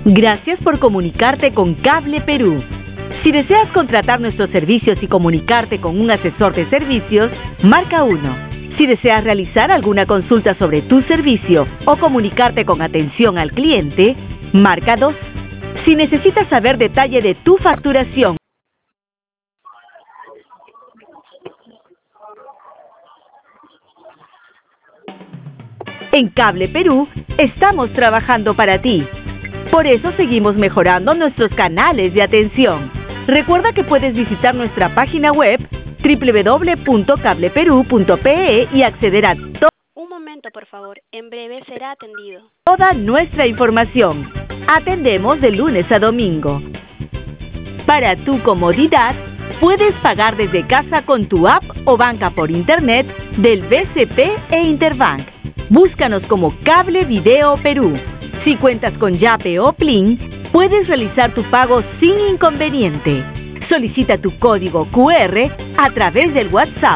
Gracias por comunicarte con Cable Perú. Si deseas contratar nuestros servicios y comunicarte con un asesor de servicios, marca 1. Si deseas realizar alguna consulta sobre tu servicio o comunicarte con atención al cliente, marca 2. Si necesitas saber detalle de tu facturación, en Cable Perú estamos trabajando para ti. Por eso seguimos mejorando nuestros canales de atención. Recuerda que puedes visitar nuestra página web www.cableperu.pe y acceder a Un momento, por favor. En breve será atendido. toda nuestra información. Atendemos de lunes a domingo. Para tu comodidad, puedes pagar desde casa con tu app o banca por internet del BCP e Interbank. Búscanos como Cable Video Perú. Si cuentas con Yape o Plin, puedes realizar tu pago sin inconveniente. Solicita tu código QR a través del WhatsApp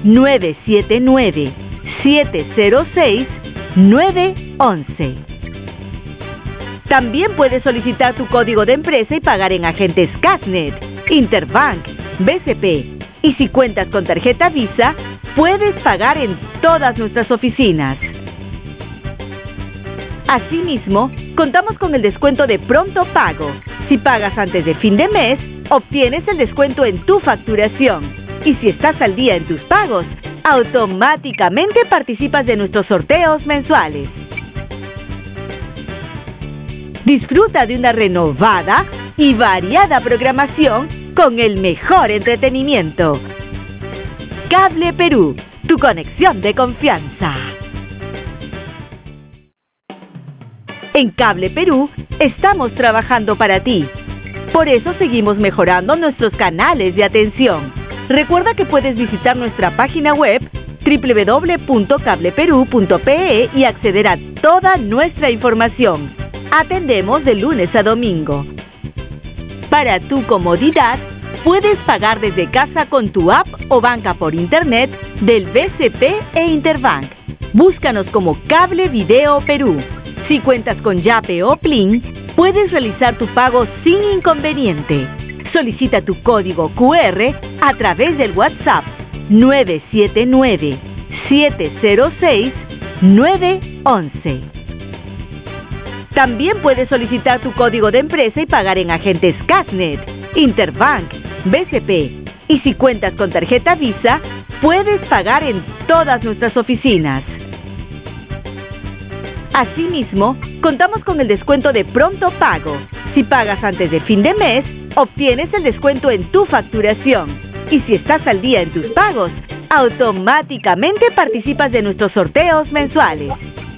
979-706-911. También puedes solicitar tu código de empresa y pagar en agentes Casnet, Interbank, BCP. Y si cuentas con tarjeta Visa, puedes pagar en todas nuestras oficinas. Asimismo, contamos con el descuento de pronto pago. Si pagas antes de fin de mes, obtienes el descuento en tu facturación. Y si estás al día en tus pagos, automáticamente participas de nuestros sorteos mensuales. Disfruta de una renovada y variada programación con el mejor entretenimiento. Cable Perú, tu conexión de confianza. En Cable Perú estamos trabajando para ti. Por eso seguimos mejorando nuestros canales de atención. Recuerda que puedes visitar nuestra página web www.cableperu.pe y acceder a toda nuestra información. Atendemos de lunes a domingo. Para tu comodidad, puedes pagar desde casa con tu app o banca por internet del BCP e Interbank. Búscanos como Cable Video Perú. Si cuentas con Yape o Plin, puedes realizar tu pago sin inconveniente. Solicita tu código QR a través del WhatsApp 979-706-911. También puedes solicitar tu código de empresa y pagar en agentes Casnet, Interbank, BCP. Y si cuentas con tarjeta Visa, puedes pagar en todas nuestras oficinas. Asimismo, contamos con el descuento de pronto pago. Si pagas antes de fin de mes, obtienes el descuento en tu facturación. Y si estás al día en tus pagos, automáticamente participas de nuestros sorteos mensuales.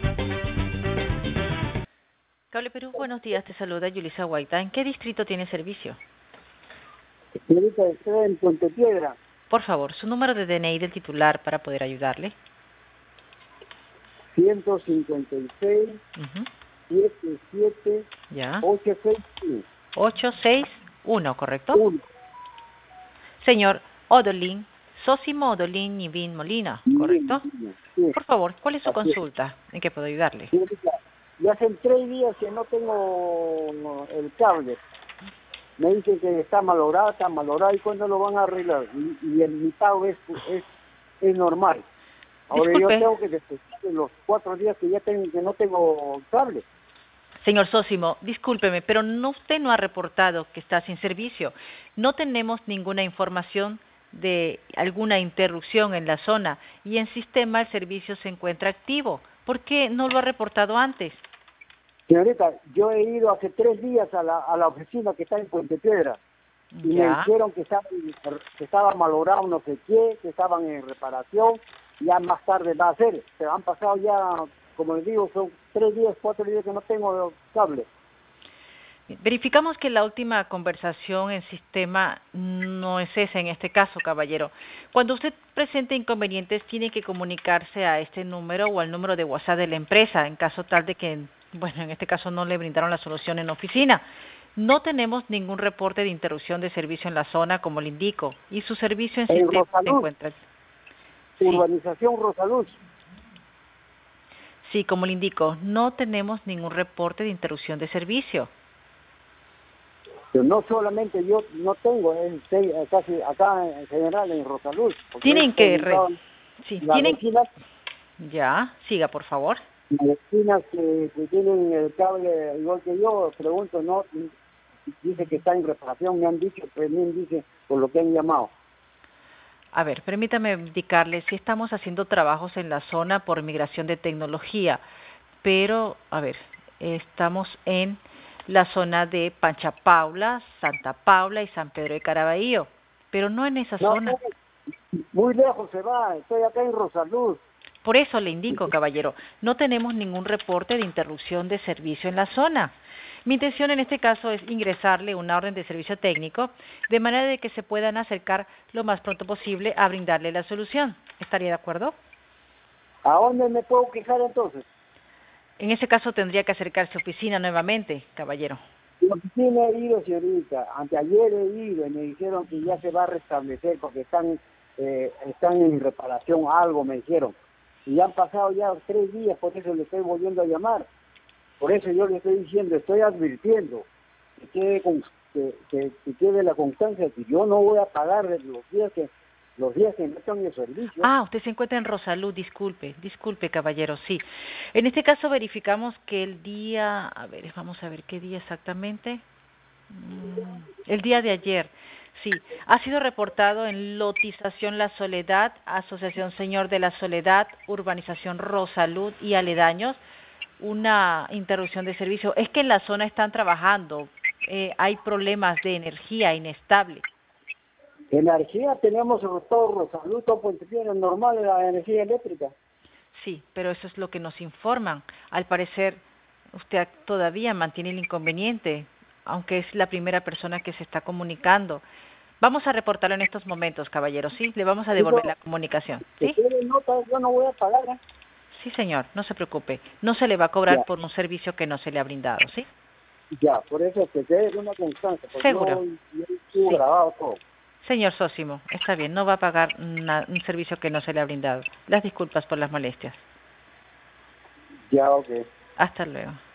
Cable Perú, buenos días, te saluda Yulisa Guaita. ¿En qué distrito tiene servicio? Señorita, estoy en Puente Piedra. Por favor, su número de DNI del titular para poder ayudarle. 156 77 Ya. 861. 861, ¿correcto? 1. Señor Odolín, Sosimo Odolín Nivin Molina, ¿correcto? Sí. Por favor, ¿cuál es su Así es. consulta? ¿En qué puedo ayudarle? Señorita, ya hace 3 días que no tengo el cable. Me dicen que está malogrado, ¿y cuándo lo van a arreglar? Y mi pago es normal. Ahora Disculpe. yo tengo que después de los 4 días que no tengo cable. Señor Sosimo, discúlpeme, pero usted no ha reportado que está sin servicio. No tenemos ninguna información de alguna interrupción en la zona y en sistema el servicio se encuentra activo. ¿Por qué no lo ha reportado antes? Señorita, yo he ido hace 3 días a la oficina que está en Puente Piedra y me Ya. dijeron que estaba malogrado no sé qué, que estaban en reparación, ya más tarde va a hacer. Se han pasado ya, como les digo, son 3 días, 4 días que no tengo cable. Verificamos que la última conversación en sistema no es esa en este caso, caballero. Cuando usted presente inconvenientes, tiene que comunicarse a este número o al número de WhatsApp de la empresa, en caso tal de que, bueno, en este caso no le brindaron la solución en oficina. No tenemos ningún reporte de interrupción de servicio en la zona, como le indico, y su servicio en sistema Rosaluz, se encuentra. Sí. Urbanización Rosaluz. Sí, como le indico, no tenemos ningún reporte de interrupción de servicio. Pero no solamente yo no tengo, casi acá en general en Rosaluz. porque Tienen he que... preguntado Sí, las tienen... vecinas, Ya, siga, por favor. que tienen el cable igual que yo, pregunto, no, dice que está en reparación, me han dicho, pues me dice por lo que han llamado. A ver, permítame indicarle, si estamos haciendo trabajos en la zona por migración de tecnología, pero, a ver, estamos en la zona de Pancha Paula, Santa Paula y San Pedro de Caraballo, pero no en esa No, zona. muy lejos se va, estoy acá en Rosaluz. Por eso le indico, caballero, no tenemos ningún reporte de interrupción de servicio en la zona. Mi intención en este caso es ingresarle una orden de servicio técnico de manera de que se puedan acercar lo más pronto posible a brindarle la solución. ¿Estaría de acuerdo? ¿A dónde me puedo quejar entonces? En ese caso tendría que acercarse a oficina nuevamente, caballero. La oficina he ido, señorita, anteayer he ido y me dijeron que ya se va a restablecer porque están en reparación algo, me dijeron. Y han pasado ya 3 días, por eso le estoy volviendo a llamar. Por eso yo le estoy diciendo, estoy advirtiendo que que quede la constancia que yo no voy a pagar los días que no están en servicio. Ah, usted se encuentra en Rosalú, disculpe, caballero, sí. En este caso verificamos que el día, a ver, vamos a ver qué día exactamente. El día de ayer, sí, ha sido reportado en Lotización La Soledad, Asociación Señor de la Soledad, Urbanización Rosalud y aledaños, una interrupción de servicio. Es que en la zona están trabajando, hay problemas de energía inestable. Energía tenemos sobre todo Rosalud, todo Puente Piedra, normal la energía eléctrica. Sí, pero eso es lo que nos informan. Al parecer, usted todavía mantiene el inconveniente, aunque es la primera persona que se está comunicando. Vamos a reportarlo en estos momentos, caballero, ¿sí? Le vamos a devolver la comunicación, ¿sí? Nota, yo no voy a pagar. Sí, señor, no se preocupe. No se le va a cobrar Ya, por un servicio que no se le ha brindado, ¿sí? ya, por eso que quede una constancia, porque Seguro. yo estuve Sí. grabado todo. Señor Sósimo, está bien, no va a pagar un servicio que no se le ha brindado. Las disculpas por las molestias. Ya, ok. Hasta luego.